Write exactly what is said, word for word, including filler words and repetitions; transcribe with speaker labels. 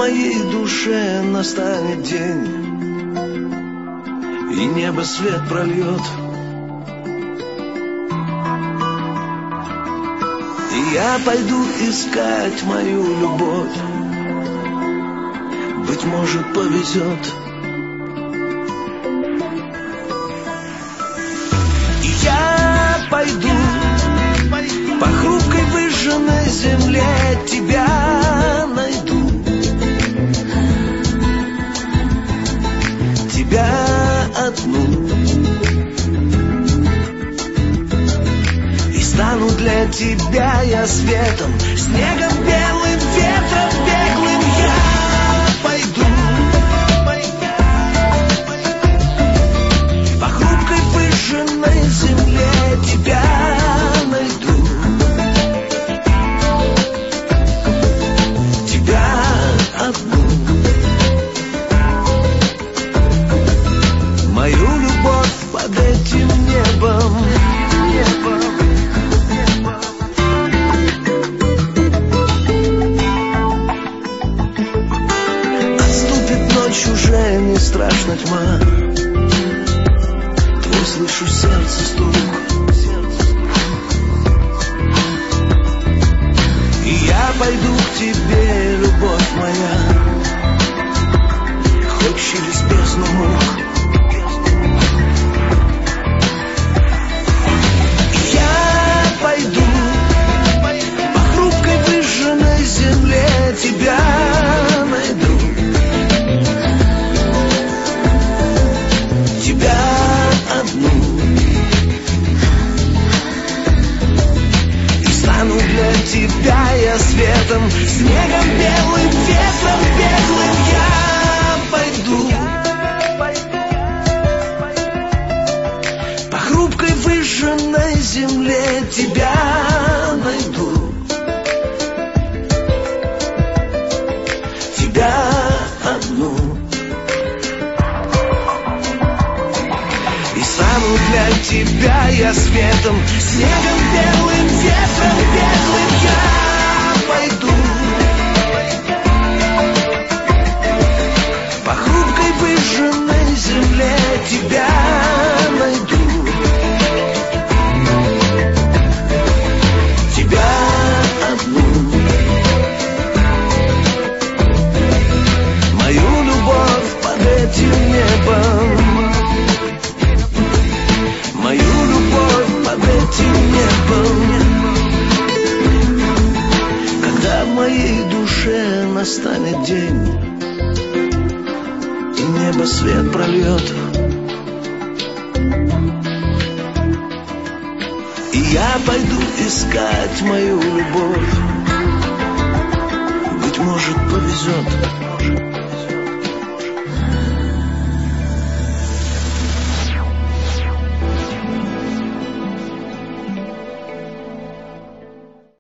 Speaker 1: моей душе настанет день, и небо свет прольет, и я пойду искать мою любовь. Быть может, повезет. И я пойду по хрупкой выжженной земле, тебя найду, тебя одну, и стану для тебя я светом, снегом, белым ветром беглым. Я пойду по хрупкой выжженной земле, тебя найду, тебя одну. Мою любовь под этим небом, небом. Отступит ночь, уже не страшна тьма, твой слышу сердце стук. И я пойду к тебе, любовь моя, хоть через бездну мук. Я пойду по хрупкой выжженной земле, тебя найду, тебя одну, и стану для тебя я светом, снегом, белым ветром беглым. Я пойду по хрупкой выжженной земле, тебя найду, тебя одну, и стану для тебя я светом, снегом, белым ветром беглым. Я пойду по хрупкой выжженной земле, тебя найду, тебя одну. Мою любовь под этим небом, мою любовь под этим небом. Когда в моей душе настанет день, и небо свет прольет, и я пойду искать мою любовь. Быть может, повезет.